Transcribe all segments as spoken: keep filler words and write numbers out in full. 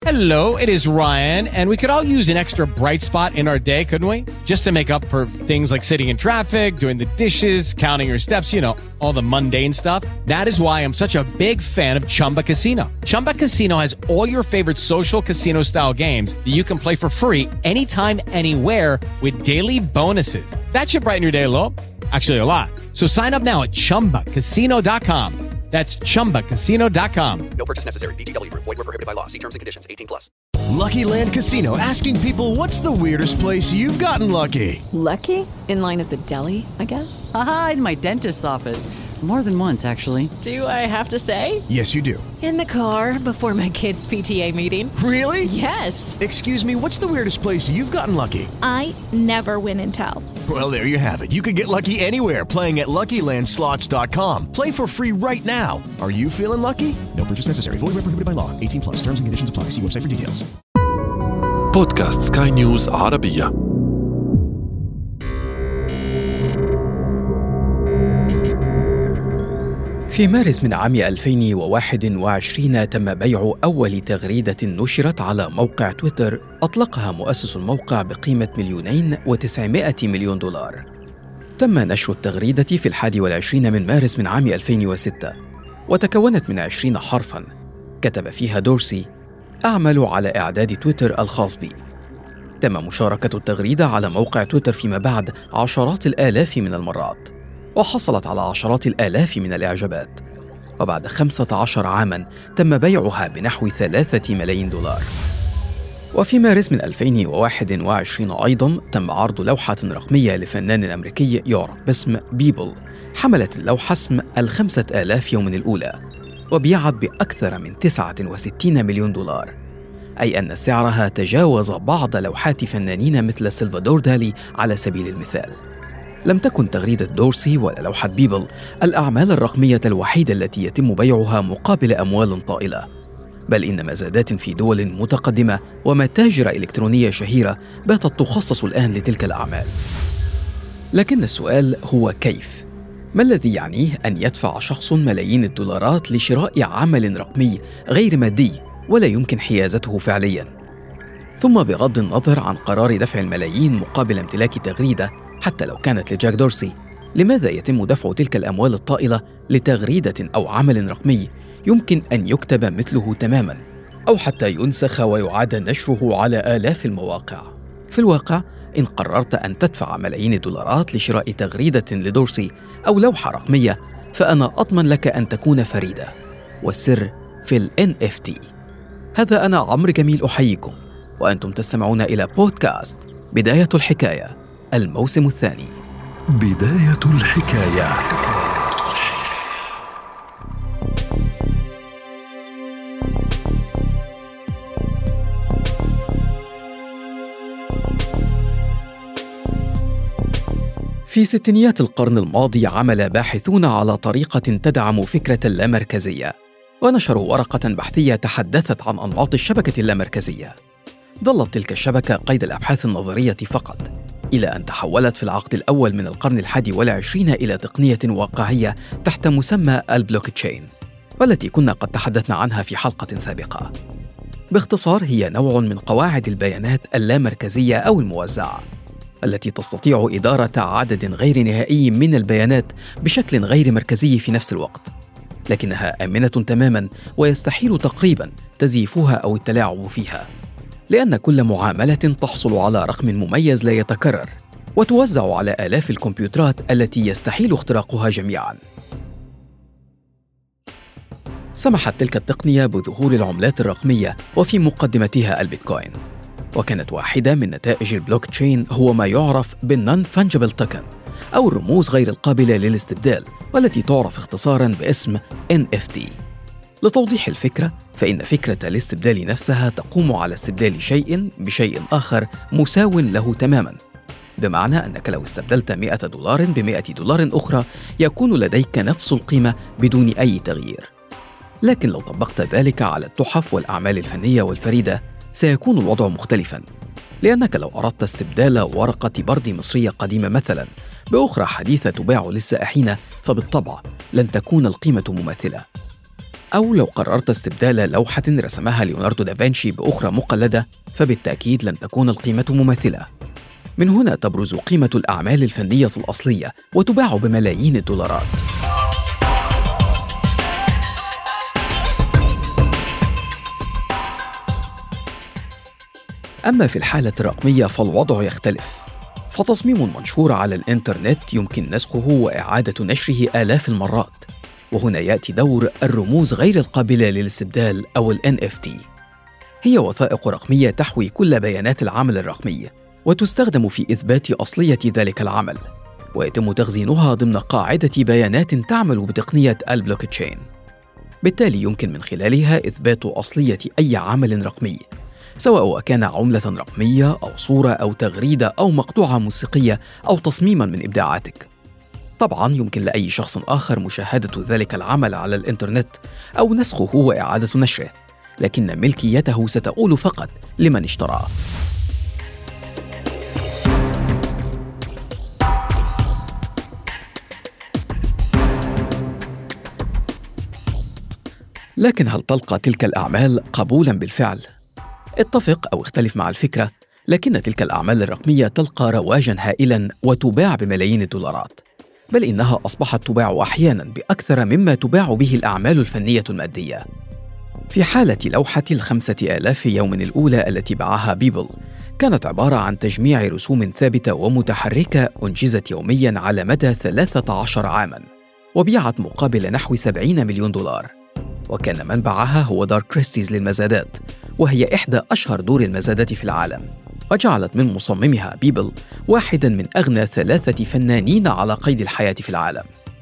Hello, it is Ryan, and we could all use an extra bright spot in our day, couldn't we? Just to make up for things like sitting in traffic, doing the dishes, counting your steps, you know, all the mundane stuff. That is why I'm such a big fan of Chumba Casino. Chumba Casino has all your favorite social casino-style games that you can play for free anytime, anywhere with daily bonuses. That should brighten your day a little. Actually, a lot. So sign up now at chumba casino dot com. That's chumba casino dot com. No purchase necessary. V G W Group. Void where prohibited by law. See terms and conditions. eighteen plus. Lucky Land Casino, asking people, what's the weirdest place you've gotten lucky? Lucky? In line at the deli, I guess? Aha, in my dentist's office. More than once, actually. Do I have to say? Yes, you do. In the car before my kids' P T A meeting. Really? Yes. Excuse me, what's the weirdest place you've gotten lucky? I never win and tell. Well, there you have it. You can get lucky anywhere, playing at lucky land slots dot com. Play for free right now. Are you feeling lucky? No purchase necessary. Void where prohibited by law. eighteen plus. Terms and conditions apply. See website for details. بودكاست سكاي نيوز عربية. في مارس من عام ألفين وواحد وعشرين تم بيع أول تغريدة نشرت على موقع تويتر أطلقها مؤسس الموقع بقيمة مليونين وتسعمائة مليون دولار. تم نشر التغريدة في الحادي والعشرين من مارس من عام ألفين وستة، وتكونت من عشرين حرفاً كتب فيها دورسي: أعمل على إعداد تويتر الخاص بي. تم مشاركة التغريدة على موقع تويتر فيما بعد عشرات الآلاف من المرات، وحصلت على عشرات الآلاف من الإعجابات، وبعد خمسة عشر عاماً تم بيعها بنحو ثلاثة ملايين دولار. وفي مارس من ألفين وواحد وعشرين أيضاً تم عرض لوحة رقمية لفنان أمريكي يعرف باسم بيبل، حملت اللوحة اسم الخمسة آلاف يوم الأولى، وبيعت بأكثر من تسعة وستين مليون دولار، أي أن سعرها تجاوز بعض لوحات فنانين مثل سلفادور دالي على سبيل المثال. لم تكن تغريدة دورسي ولا لوحة بيبل الأعمال الرقمية الوحيدة التي يتم بيعها مقابل أموال طائلة، بل إن مزادات في دول متقدمة ومتاجر إلكترونية شهيرة باتت تخصص الآن لتلك الأعمال. لكن السؤال هو كيف؟ ما الذي يعنيه أن يدفع شخص ملايين الدولارات لشراء عمل رقمي غير مادي ولا يمكن حيازته فعلياً؟ ثم بغض النظر عن قرار دفع الملايين مقابل امتلاك تغريدة حتى لو كانت لجاك دورسي، لماذا يتم دفع تلك الأموال الطائلة لتغريدة أو عمل رقمي يمكن أن يكتب مثله تماماً، أو حتى ينسخ ويعاد نشره على آلاف المواقع؟ في الواقع، إن قررت أن تدفع ملايين الدولارات لشراء تغريدة لدورسي أو لوحة رقمية، فأنا أضمن لك أن تكون فريدة، والسر في ال إن إف تي. هذا أنا عمرو جميل أحييكم، وأنتم تستمعون إلى بودكاست بداية الحكاية، الموسم الثاني. بداية الحكاية. في ستينيات القرن الماضي عمل باحثون على طريقة تدعم فكرة اللامركزية، ونشروا ورقة بحثية تحدثت عن أنماط الشبكة اللامركزية. ظلت تلك الشبكة قيد الأبحاث النظرية فقط، إلى أن تحولت في العقد الأول من القرن الحادي والعشرين إلى تقنية واقعية تحت مسمى البلوكتشين، والتي كنا قد تحدثنا عنها في حلقة سابقة. باختصار، هي نوع من قواعد البيانات اللامركزية أو الموزعة، التي تستطيع إدارة عدد غير نهائي من البيانات بشكل غير مركزي في نفس الوقت، لكنها آمنة تماماً ويستحيل تقريباً تزييفها أو التلاعب فيها، لأن كل معاملة تحصل على رقم مميز لا يتكرر، وتوزع على آلاف الكمبيوترات التي يستحيل اختراقها جميعاً. سمحت تلك التقنية بظهور العملات الرقمية، وفي مقدمتها البيتكوين، وكانت واحدة من نتائج البلوكتشين هو ما يعرف بالنون فانجبل توكن، أو الرموز غير القابلة للاستبدال، والتي تعرف اختصاراً باسم إن إف تي. لتوضيح الفكرة، فإن فكرة الاستبدال نفسها تقوم على استبدال شيء بشيء آخر مساو له تماماً، بمعنى أنك لو استبدلت مئة دولار بمئة دولار أخرى يكون لديك نفس القيمة بدون أي تغيير. لكن لو طبقت ذلك على التحف والأعمال الفنية والفريدة سيكون الوضع مختلفاً، لأنك لو أردت استبدال ورقة برد مصرية قديمة مثلاً بأخرى حديثة تباع للسائحين، فبالطبع لن تكون القيمة مماثلة. أو لو قررت استبدال لوحة رسمها ليوناردو دافنشي بأخرى مقلدة، فبالتأكيد لن تكون القيمة مماثلة. من هنا تبرز قيمة الأعمال الفنية الأصلية وتباع بملايين الدولارات. أما في الحالة الرقمية فالوضع يختلف، فتصميم منشور على الإنترنت يمكن نسخه وإعادة نشره آلاف المرات، وهنا يأتي دور الرموز غير القابلة للاستبدال أو ال إن إف تي. هي وثائق رقمية تحوي كل بيانات العمل الرقمي، وتستخدم في إثبات أصلية ذلك العمل، ويتم تخزينها ضمن قاعدة بيانات تعمل بتقنية البلوكتشين. بالتالي يمكن من خلالها إثبات أصلية أي عمل رقمي، سواء كان عملة رقمية أو صورة أو تغريدة أو مقطوعة موسيقية أو تصميماً من إبداعاتك. طبعاً يمكن لأي شخص آخر مشاهدة ذلك العمل على الإنترنت أو نسخه وإعادة نشره، لكن ملكيته ستؤول فقط لمن اشتراه. لكن هل تلقى تلك الأعمال قبولاً بالفعل؟ اتفق أو اختلف مع الفكرة، لكن تلك الأعمال الرقمية تلقى رواجاً هائلاً وتباع بملايين الدولارات، بل إنها أصبحت تباع أحياناً بأكثر مما تباع به الأعمال الفنية المادية. في حالة لوحة الخمسة آلاف يوم الأولى التي باعها بيبل، كانت عبارة عن تجميع رسوم ثابتة ومتحركة أنجزت يومياً على مدى ثلاثة عشر عاماً، وبيعت مقابل نحو سبعين مليون دولار. وكان منبعها هو دار كريستيز للمزادات، وهي إحدى أشهر دور المزادات في العالم، وجعلت من مصممها بيبل واحداً من أغنى ثلاثة فنانين على قيد الحياة في العالم.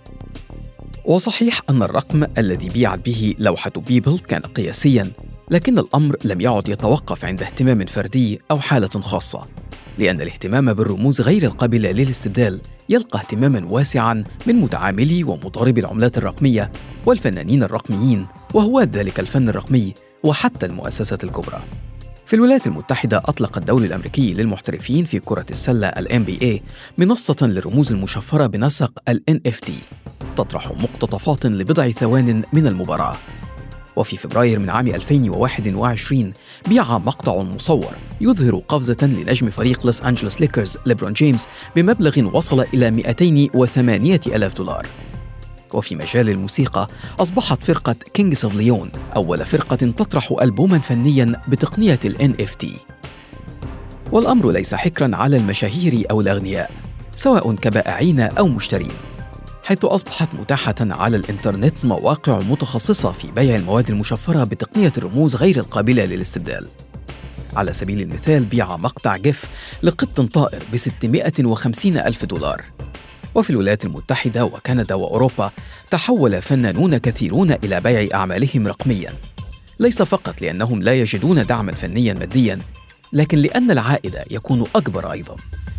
وصحيح أن الرقم الذي بيعت به لوحة بيبل كان قياسياً، لكن الأمر لم يعد يتوقف عند اهتمام فردي أو حالة خاصة، لأن الاهتمام بالرموز غير القابلة للاستبدال يلقى اهتماماً واسعاً من متعاملي ومضاربي العملات الرقمية والفنانين الرقميين وهواة ذلك الفن الرقمي وحتى المؤسسات الكبرى. في الولايات المتحدة أطلق الدوري الأمريكي للمحترفين في كرة السلة ال إن بي إيه منصة للرموز المشفرة بنسق ال إن إف تي تطرح مقتطفات لبضع ثوان من المباراة. وفي فبراير من عام ألفين وواحد وعشرين بيع مقطع مصور يظهر قفزة لنجم فريق لوس أنجلوس ليكرز ليبرون جيمس بمبلغ وصل إلى مئتين وثمانية آلاف دولار. وفي مجال الموسيقى أصبحت فرقة كينجز أوف ليون أول فرقة تطرح ألبوماً فنياً بتقنية ال إن إف تي. والأمر ليس حكراً على المشاهير أو الأغنياء، سواء كبائعين أو مشترين، حيث أصبحت متاحة على الإنترنت مواقع متخصصة في بيع المواد المشفرة بتقنية الرموز غير القابلة للاستبدال. على سبيل المثال بيع مقطع جيف لقط طائر بستمائة وخمسين ألف دولار. وفي الولايات المتحدة وكندا وأوروبا تحول فنانون كثيرون إلى بيع أعمالهم رقمياً، ليس فقط لأنهم لا يجدون دعماً فنياً مادياً، لكن لأن العائد يكون أكبر أيضاً.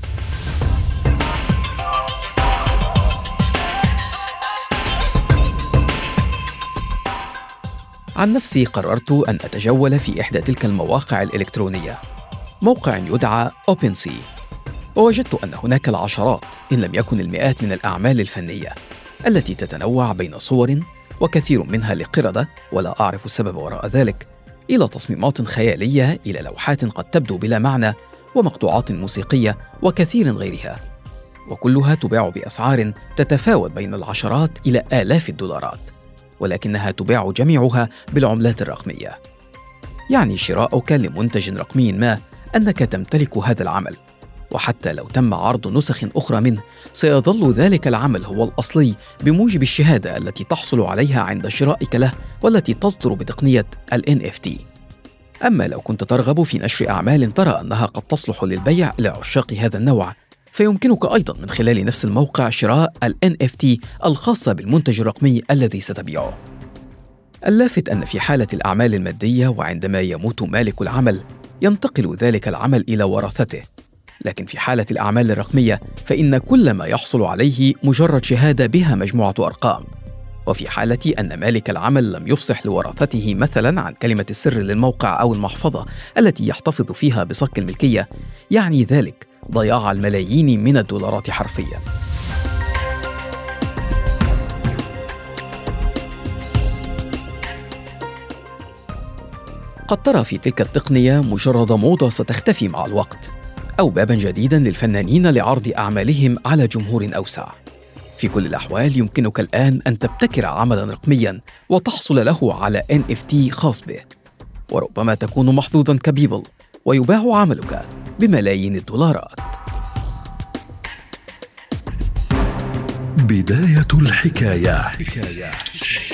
عن نفسي قررت أن أتجول في إحدى تلك المواقع الإلكترونية، موقع يدعى OpenSea، ووجدت أن هناك العشرات إن لم يكن المئات من الأعمال الفنية التي تتنوع بين صور وكثير منها لقردة ولا أعرف السبب وراء ذلك، إلى تصميمات خيالية، إلى لوحات قد تبدو بلا معنى، ومقطوعات موسيقية وكثير غيرها، وكلها تباع بأسعار تتفاوت بين العشرات إلى آلاف الدولارات، ولكنها تباع جميعها بالعملات الرقمية. يعني شراؤك لمنتج رقمي ما أنك تمتلك هذا العمل، وحتى لو تم عرض نسخ أخرى منه سيظل ذلك العمل هو الأصلي بموجب الشهادة التي تحصل عليها عند شرائك له والتي تصدر بتقنية ال إن إف تي. أما لو كنت ترغب في نشر أعمال ترى أنها قد تصلح للبيع لعشاق هذا النوع، فيمكنك أيضاً من خلال نفس الموقع شراء ال إن إف تي الخاصة بالمنتج الرقمي الذي ستبيعه. اللافت أن في حالة الأعمال المادية وعندما يموت مالك العمل ينتقل ذلك العمل إلى ورثته، لكن في حالة الأعمال الرقمية فإن كل ما يحصل عليه مجرد شهادة بها مجموعة أرقام. وفي حالة أن مالك العمل لم يفصح لورثته مثلاً عن كلمة السر للموقع أو المحفظة التي يحتفظ فيها بصك الملكية، يعني ذلك ضياع الملايين من الدولارات حرفياً. قد ترى في تلك التقنية مجرد موضة ستختفي مع الوقت، أو باباً جديداً للفنانين لعرض أعمالهم على جمهور أوسع. في كل الأحوال يمكنك الآن أن تبتكر عملاً رقمياً وتحصل له على إن إف تي خاص به، وربما تكون محظوظاً كبيبل ويباع عملك بملايين الدولارات. بداية الحكاية.